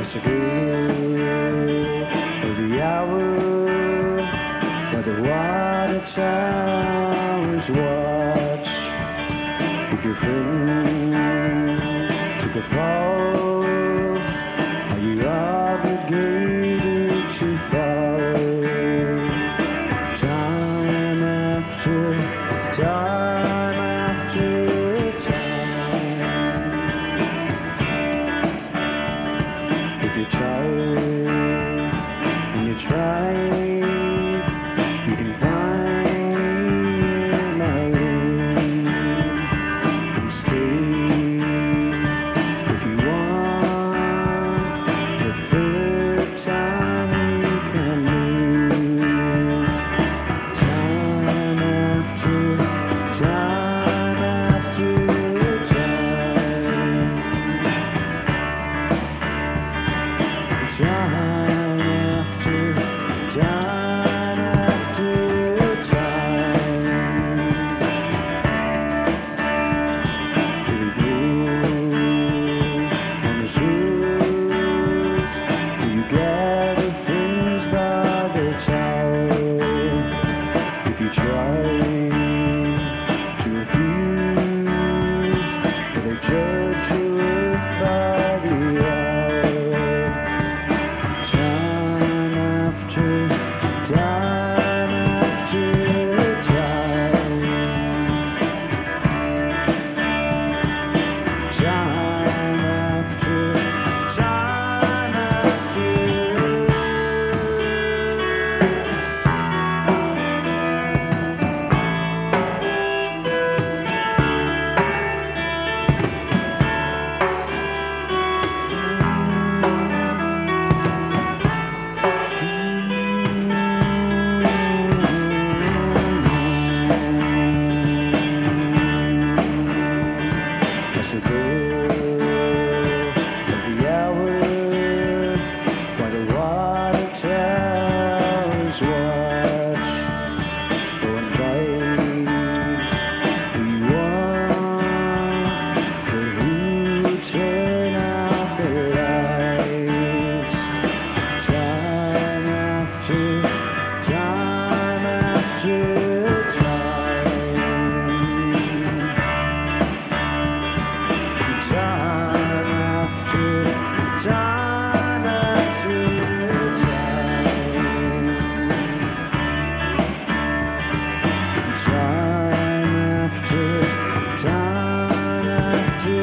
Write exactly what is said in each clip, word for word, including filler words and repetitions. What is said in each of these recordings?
It's a good of the hour where the water towers watch. If your friends took a fall, are you obligated to follow? Time after time after time. If you're tired and you're trying, you can find me in my room and stay if you want. The third time you can lose. Time after time after time. Time after time after time. Baby blues on the shores, you gather things by the tower. If you try to refuse, will they judge you if by the hour? Time after time after time. Time after time after. It's a good of the hour while the water towers watch. Go and find who you want, but who turn out the lights. Time after time after time. Time after time after time. Time after time after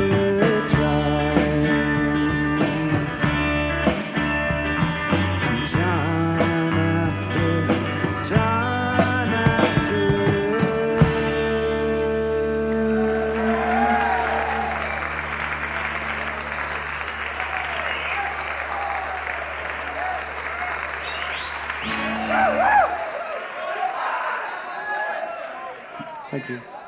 time. Time after time after. Thank you.